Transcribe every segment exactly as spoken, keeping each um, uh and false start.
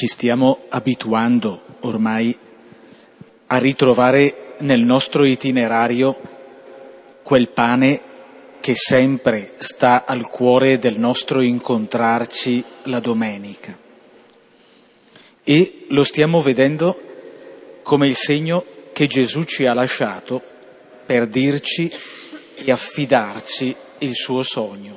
ci stiamo abituando ormai a ritrovare nel nostro itinerario quel pane che sempre sta al cuore del nostro incontrarci la domenica. E lo stiamo vedendo come il segno che Gesù ci ha lasciato per dirci e affidarci il suo sogno.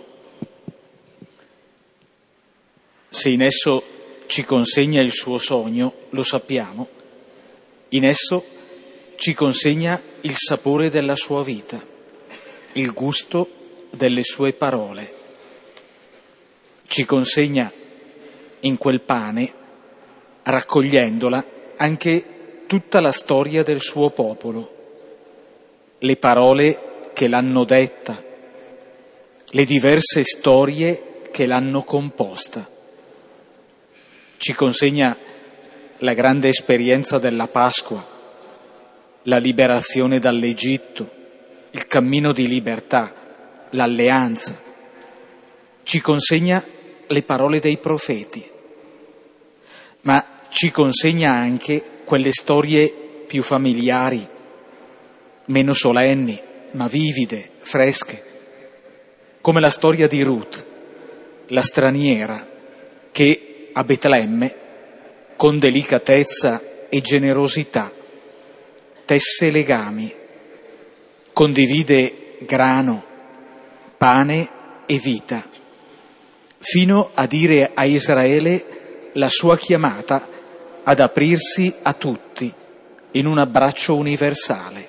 Se in esso ci consegna il suo sogno, lo sappiamo, in esso ci consegna il sapore della sua vita, il gusto delle sue parole. Ci consegna in quel pane, raccogliendola, anche tutta la storia del suo popolo, le parole che l'hanno detta, le diverse storie che l'hanno composta. Ci consegna la grande esperienza della Pasqua, la liberazione dall'Egitto, il cammino di libertà, l'alleanza. Ci consegna le parole dei profeti, ma ci consegna anche quelle storie più familiari, meno solenni, ma vivide, fresche, come la storia di Ruth, la straniera, che a Betlemme, con delicatezza e generosità, tesse legami, condivide grano, pane e vita, fino a dire a Israele la sua chiamata ad aprirsi a tutti in un abbraccio universale.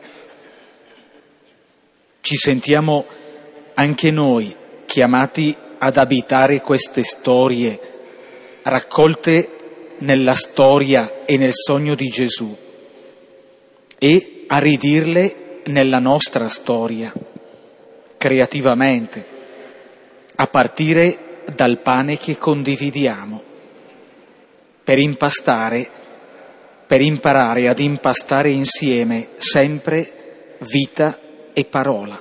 Ci sentiamo anche noi chiamati ad abitare queste storie raccolte nella storia e nel sogno di Gesù e a ridirle nella nostra storia, creativamente, a partire dal pane che condividiamo, per impastare, per imparare ad impastare insieme sempre vita e parola.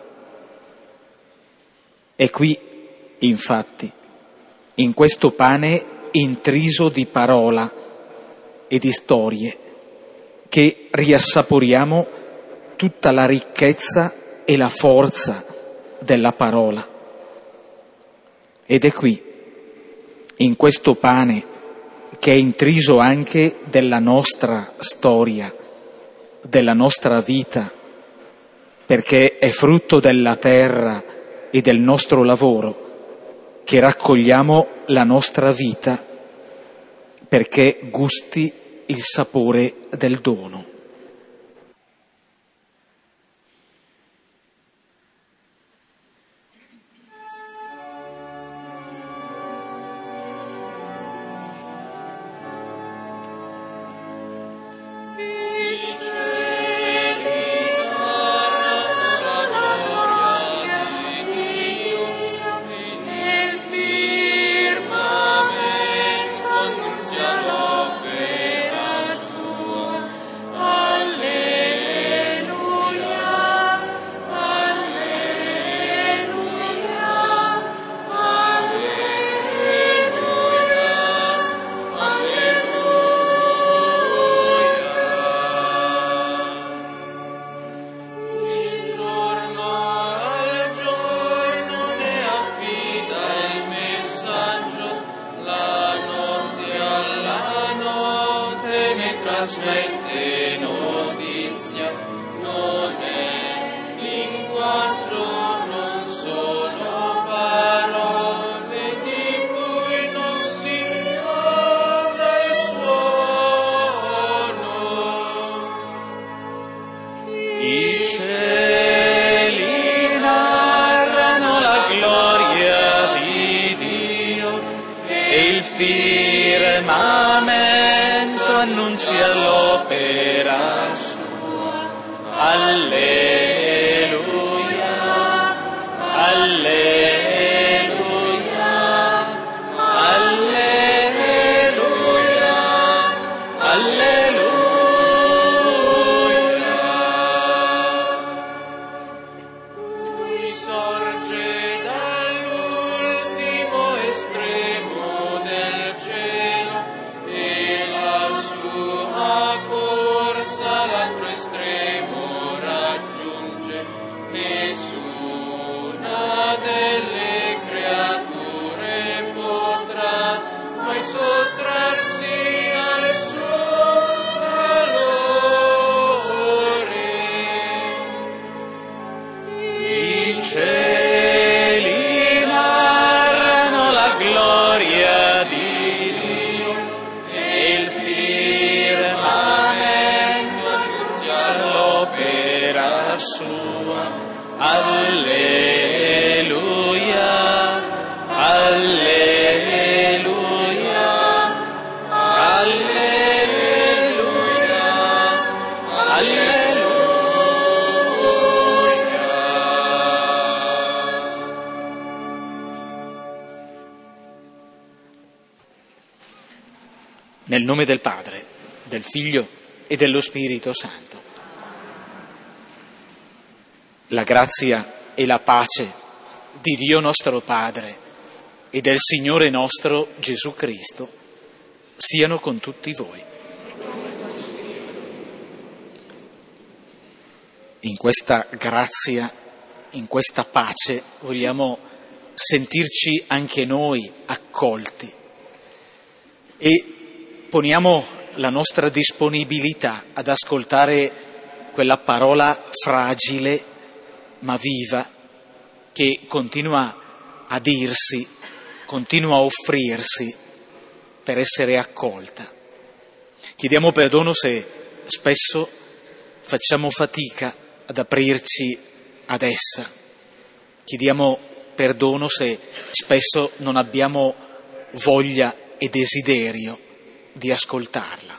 E qui, infatti, in questo pane intriso di parola e di storie, che riassaporiamo tutta la ricchezza e la forza della parola. Ed è qui, in questo pane, che è intriso anche della nostra storia, della nostra vita, perché è frutto della terra e del nostro lavoro, che raccogliamo la nostra vita perché gusti il sapore del dono. trasmette notizia, non è linguaggio, non sono parole di cui non si ricorda il suono. I cieli narrano la gloria di Dio e il firmamento annunzia l'opera sua. Alleluia, alleluia, alleluia, alleluia. Lui sorge dall'ultimo estremo del cielo e Nel nome del Padre, del Figlio e dello Spirito Santo. La grazia e la pace di Dio nostro Padre e del Signore nostro Gesù Cristo siano con tutti voi. In questa grazia, in questa pace vogliamo sentirci anche noi accolti e poniamo la nostra disponibilità ad ascoltare quella parola fragile ma viva che continua a dirsi, continua a offrirsi per essere accolta. Chiediamo perdono se spesso facciamo fatica ad aprirci ad essa. Chiediamo perdono se spesso non abbiamo voglia e desiderio di ascoltarla.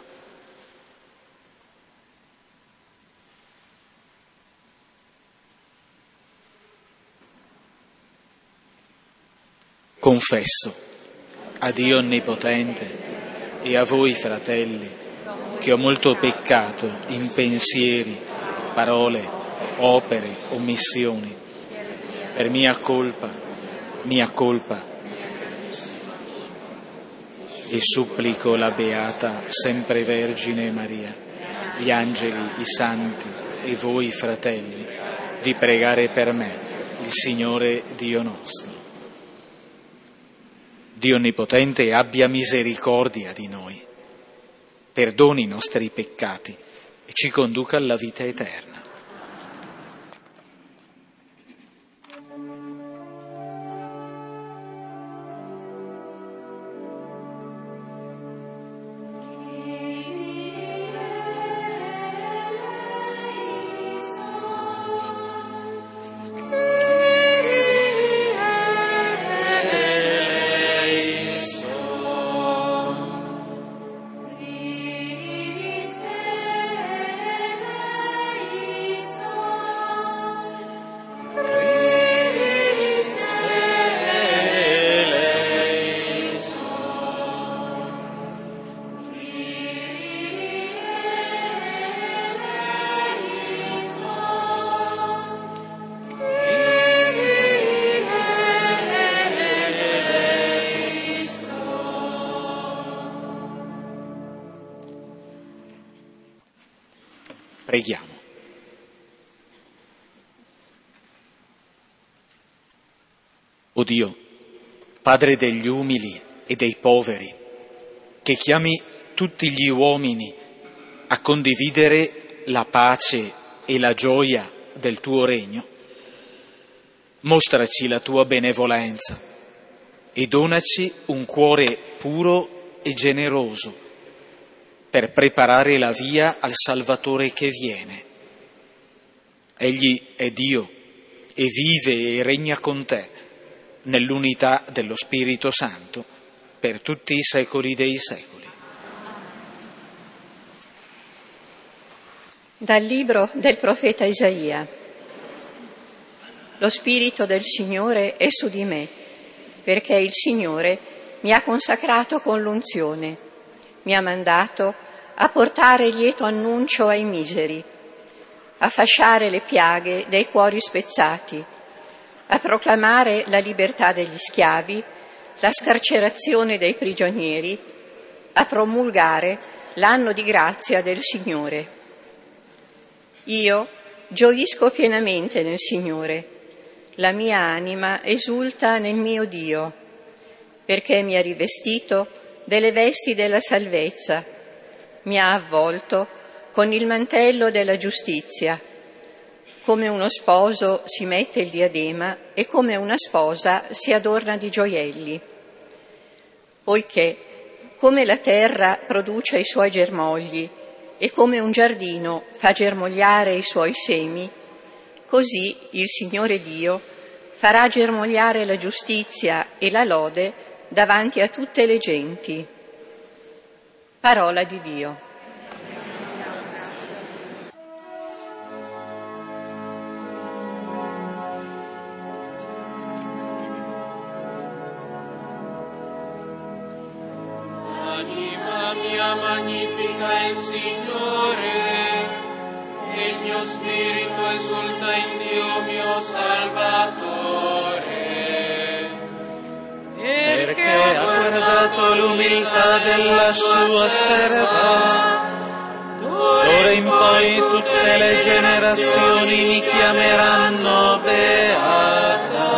Confesso a Dio Onnipotente e a voi, fratelli, che ho molto peccato in pensieri, parole, opere, omissioni, per mia colpa, mia colpa, e supplico la Beata Sempre Vergine Maria, gli angeli, i santi e voi, fratelli, di pregare per me, il Signore Dio nostro. Dio Onnipotente abbia misericordia di noi, perdoni i nostri peccati e ci conduca alla vita eterna. Preghiamo. O Dio, Padre degli umili e dei poveri, che chiami tutti gli uomini a condividere la pace e la gioia del tuo regno, mostraci la tua benevolenza e donaci un cuore puro e generoso per preparare la via al Salvatore che viene. Egli è Dio e vive e regna con te nell'unità dello Spirito Santo per tutti i secoli dei secoli. Dal libro del profeta Isaia. Lo Spirito del Signore è su di me, perché il Signore mi ha consacrato con l'unzione. Mi ha mandato a portare lieto annuncio ai miseri, a fasciare le piaghe dei cuori spezzati, a proclamare la libertà degli schiavi, la scarcerazione dei prigionieri, a promulgare l'anno di grazia del Signore. Io gioisco pienamente nel Signore, la mia anima esulta nel mio Dio, perché mi ha rivestito delle vesti della salvezza, mi ha avvolto con il mantello della giustizia, come uno sposo si mette il diadema e come una sposa si adorna di gioielli. Poiché, come la terra produce i suoi germogli e come un giardino fa germogliare i suoi semi, così il Signore Dio farà germogliare la giustizia e la lode davanti a tutte le genti. Parola di Dio. Anima mia mia magnifica il Signore, e il mio spirito esulta in Dio mio Salvatore. Perché ha guardato l'umiltà della sua serva, d'ora in poi tutte le generazioni mi chiameranno beata.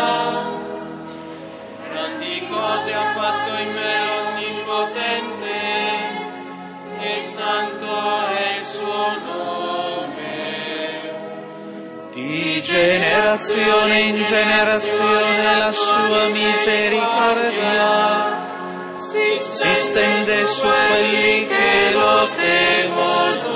Grandi cose ha fatto in me l'Onnipotente, e santo è il suo nome. Di generazione in generazione la sua misericordia si stende su quelli che lo temono.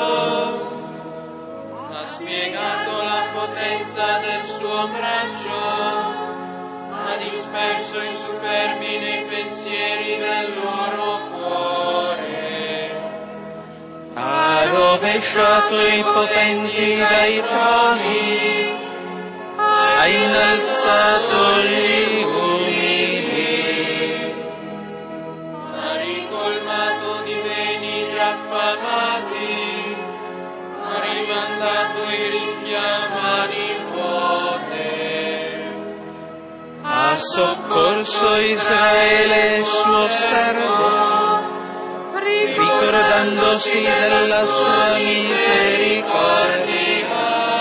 Ha spiegato la potenza del suo braccio, ha disperso i superbi nei pensieri del loro cuore. Ha rovesciato i potenti dai troni, ha innalzato gli umili, Ha ricolmato di beni gli affamati, ha rimandato i ricchi a mani vuote. ha soccorso Israele suo servo, ricordandosi della sua misericordia.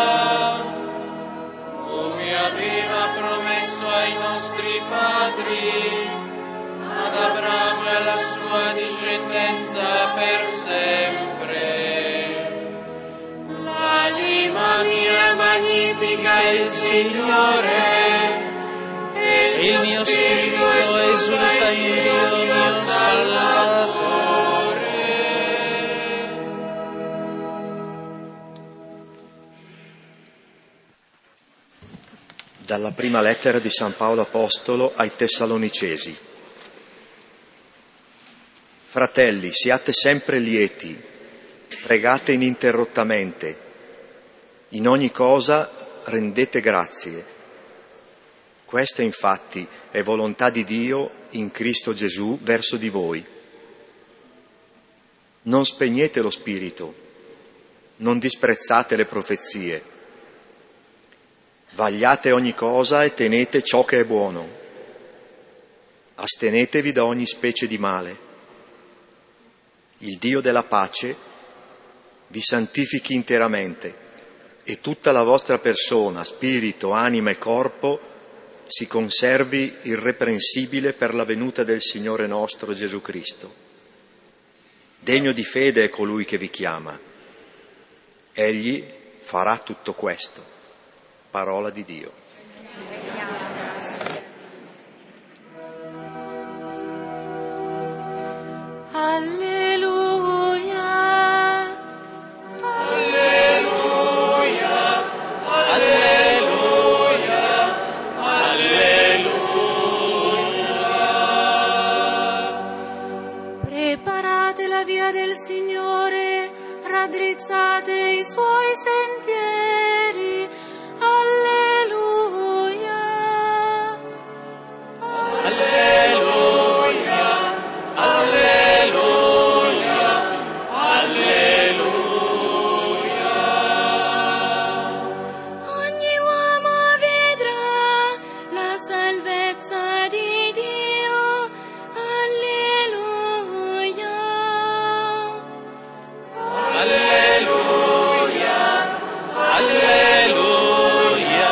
Come aveva promesso ai nostri padri, ad Abramo e alla sua discendenza per sempre. L'anima mia magnifica il Signore, e Il mio spirito esulta in Dio mio Salvatore. Dalla prima lettera di San Paolo Apostolo ai Tessalonicesi. Fratelli, siate sempre lieti, pregate ininterrottamente, in ogni cosa rendete grazie. Questa infatti è volontà di Dio in Cristo Gesù verso di voi. Non spegnete lo spirito, non disprezzate le profezie. Vagliate ogni cosa e tenete ciò che è buono. Astenetevi da ogni specie di male. Il Dio della pace vi santifichi interamente e tutta la vostra persona, spirito, anima e corpo si conservi irreprensibile per la venuta del Signore nostro Gesù Cristo. Degno di fede è colui che vi chiama. Egli farà tutto questo. Parola di Dio. Alleluia, Alleluia, alleluia, alleluia. preparate la via del Signore, raddrizzate i suoi sentieri. Alleluia, Alleluia, alleluia, alleluia. ogni uomo vedrà la salvezza di Dio. Alleluia, Alleluia, alleluia,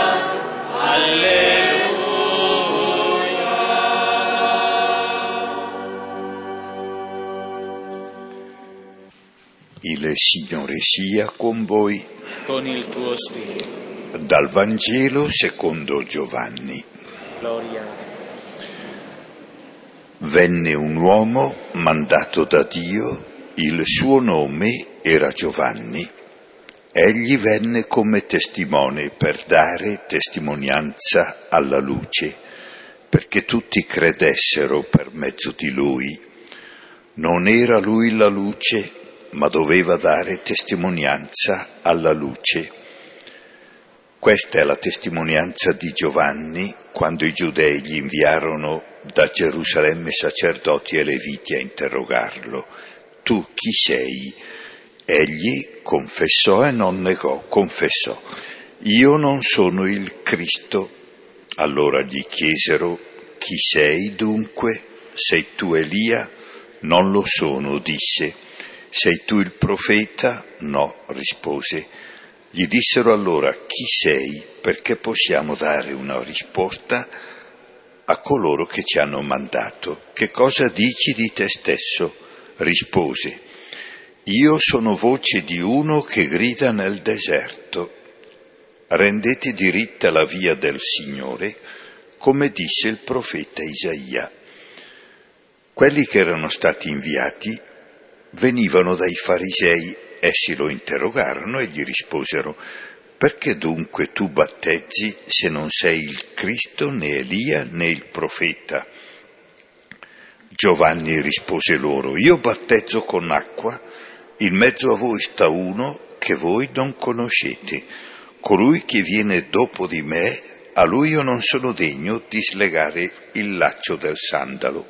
alleluia. Il Signore sia con voi. con il tuo spirito. Dal Vangelo secondo Giovanni. Gloria a te. Venne un uomo mandato da Dio, il suo nome era Giovanni. Egli venne come testimone per dare testimonianza alla luce, perché tutti credessero per mezzo di lui. Non era lui la luce, ma doveva dare testimonianza alla luce. Questa è la testimonianza di Giovanni quando i giudei gli inviarono da Gerusalemme sacerdoti e leviti a interrogarlo: tu chi sei? Egli confessò e non negò, confessò: io non sono il Cristo. Allora gli chiesero: chi sei dunque? Sei tu Elia? Non lo sono, disse. Sei tu il profeta? No, rispose. Gli dissero allora: chi sei? Perché possiamo dare una risposta a coloro che ci hanno mandato. Che cosa dici di te stesso? Rispose: io sono voce di uno che grida nel deserto: rendete diritta la via del Signore, come disse il profeta Isaia. Quelli che erano stati inviati venivano dai farisei. Essi lo interrogarono e gli risposero: perché dunque tu battezzi se non sei il Cristo, né Elia, né il profeta? Giovanni rispose loro: io battezzo con acqua, in mezzo a voi sta uno che voi non conoscete, colui che viene dopo di me, a lui io non sono degno di slegare il laccio del sandalo.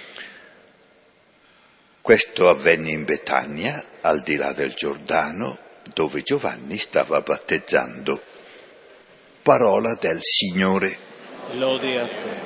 Questo avvenne in Betania, al di là del Giordano, dove Giovanni stava battezzando. Parola del Signore. Lode a te.